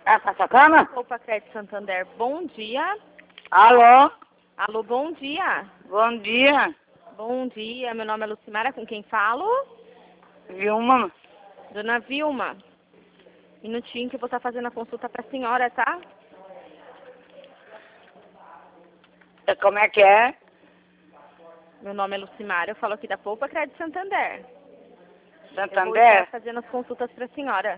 Ah, tá sacana? Opa, Crédito Santander, bom dia. Alô? Alô, bom dia. Bom dia. Bom dia, meu nome é Lucimara, com quem falo? Vilma? Dona Vilma. Minutinho que eu vou estar fazendo a consulta para a senhora, tá? Como é que é? Meu nome é Lucimara, eu falo aqui da Poupa Crédito Santander. Eu vou Santander? estar fazendo as consultas para a senhora.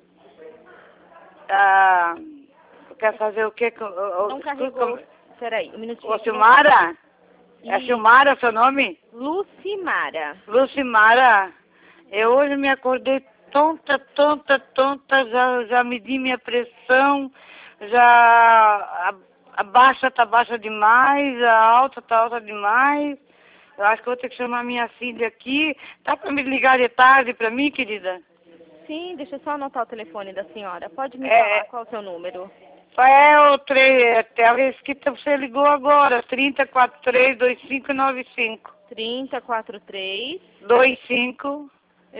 Ah, quer fazer o quê? Não carregou. Peraí, um minutinho. Ô, Silmara? É Isso. Silmara seu nome? Lucimara. Lucimara, eu hoje me acordei tonta, já medi minha pressão, já a baixa tá baixa demais, a alta tá alta demais. Eu acho que eu vou ter que chamar minha filha aqui. Tá para me ligar de tarde para mim, querida? Sim, deixa eu só anotar o telefone da senhora. Pode me É, falar qual é o seu número? é o esse que você ligou agora, 30432595. 3043. 2595.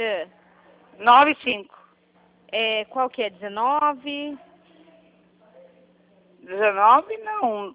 Qual que é? 19? 19 não.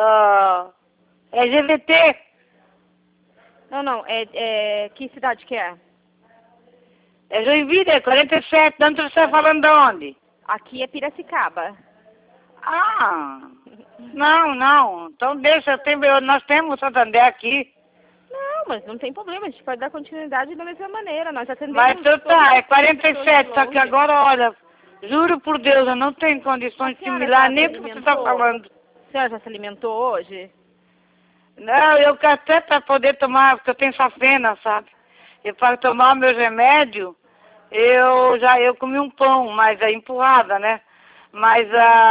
É GVT. Não. Que cidade que é? É Joinville, é 47. De onde você está falando de onde? Aqui é Piracicaba. Ah, não. Então deixa, nós temos o Santander aqui. Não, mas não tem problema, a gente pode dar continuidade da mesma maneira. Nós atendemos. Mas então tá, é todas as pessoas 47. de Só que longe. agora, olha, juro por Deus, eu não tenho condições A senhora similares já nem se o que você está alimentou? falando. A senhora já se alimentou hoje? Não, eu quero até para poder tomar, porque eu tenho safena, sabe? E para tomar meus remédios, eu comi um pão, mas é empurrada, né? Mas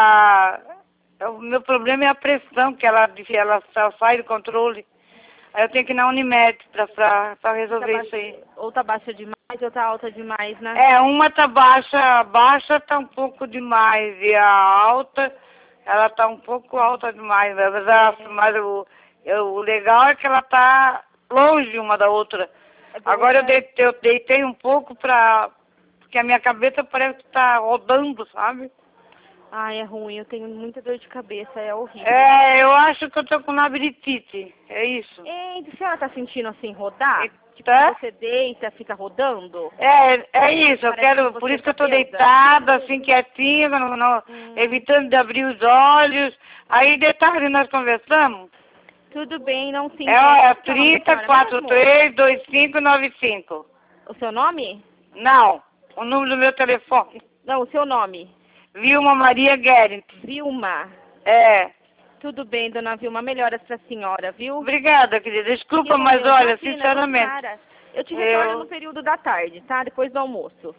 o meu problema é a pressão, que ela sai do controle. Aí eu tenho que ir na Unimed para resolver isso aí. Ou tá baixa demais ou tá alta demais, né? É, uma tá baixa tá um pouco demais, e a alta, ela tá um pouco alta demais, mas o legal é que ela tá longe uma da outra. Agora eu deitei um pouco porque a minha cabeça parece que tá rodando, sabe? Ai, é ruim, eu tenho muita dor de cabeça, é horrível. É, eu acho que eu tô com labirintite, é isso. E a senhora tá sentindo assim rodar? Tá? Você deita, fica rodando? É isso, eu Parece quero, que por você isso que eu tô tá presa. deitada, assim, quietinha, evitando de abrir os olhos. Aí de tarde nós conversamos. Tudo bem, não se É entende. Qual é o nome da senhora mesmo? 30432595. O seu nome? Não, o número do meu telefone. Não, o seu nome. Vilma Maria Guerin. Vilma. É. Tudo bem, dona Vilma, melhoras pra senhora, viu? Obrigada, querida. Desculpa, Fique com mas Deus. olha, Imagina, sinceramente. Lucimara, eu te retorno no período da tarde, tá? Depois do almoço.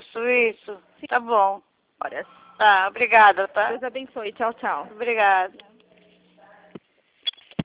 Isso. Tá bom. Horas. Tá, obrigada, tá? Deus abençoe. Tchau, tchau. Obrigada.